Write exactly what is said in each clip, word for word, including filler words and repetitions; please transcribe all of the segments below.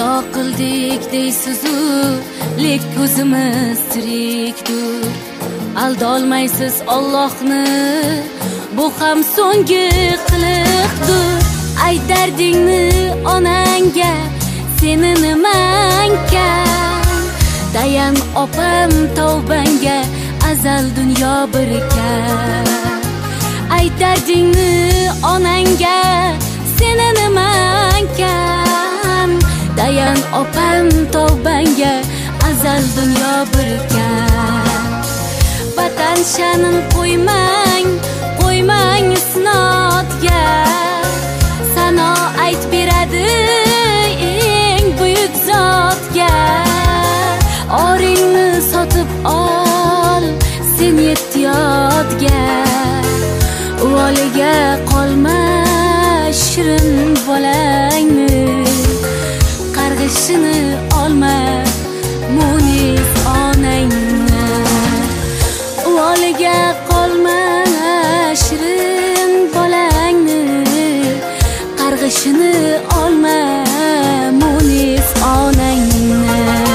xato qildik deysiz-u, lek ko'zimiz tirikdur. Aldolmaysiz Allohni, bu ham so'nggi qiliqdir. Aytardingni onangga, seni nimankan? Dayan opam tavbangga, azal dunyo bir ekan. Aytardingni onangga, seni nimankan? Dayan opam tavbangga, azal dunyo bir ekan. Vatan sha'nin qo'ymang, qo'ymang isnodga. Sano ayt beradi eng buyuk zotga. Oringni sotib ol, sen yettiyotga. Uvoliga qolma shirin bolangni, qarg'ishini olma munis onangni. Uvoliga qolma shirin bolangni, qarg'ishini olma munis onangni.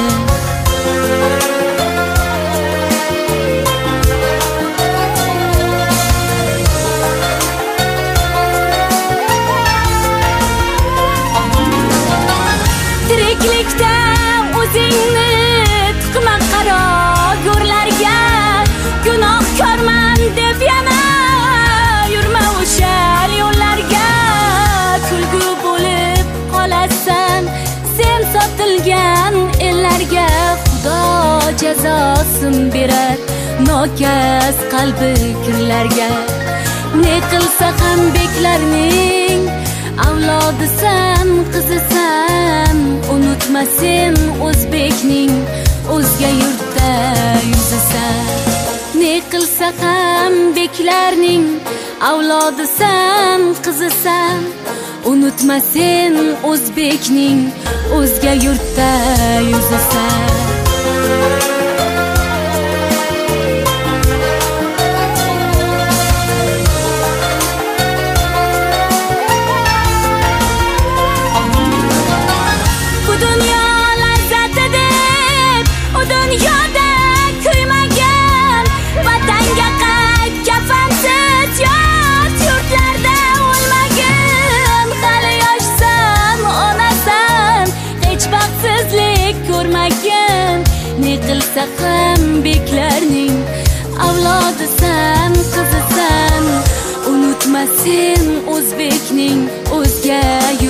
Tiriklikda o'zingni tiqma qaro go'rlarga. Gunoh ko'rman deb yana yurma o'sha yo'llarga. Kulgu bo'lib qolasan sen sotilgan ellarga. Xudo jazosin berar nokas qalbi kirlarga. Ne qilsa ham beklarning avlodisan, qizisan. Unutma sen o'zbekning o'zga yurtda yuzisan. Ne qilsa ham beklarning avlodisan, qizisan. Unutma sen o'zbekning o'zga yurtda yuzisan. Bu dunyo lazzati deb u dunyoda kuymagan. Vatanga qayt kafansiz yot yurtlarda o'lmagin. Hali yoshsan, onasan, hech baxtsizlik ko'rmagin. Ne qilsa ham beklarning avlodisan, qizisan. Unutma sen o'zbekning o'zga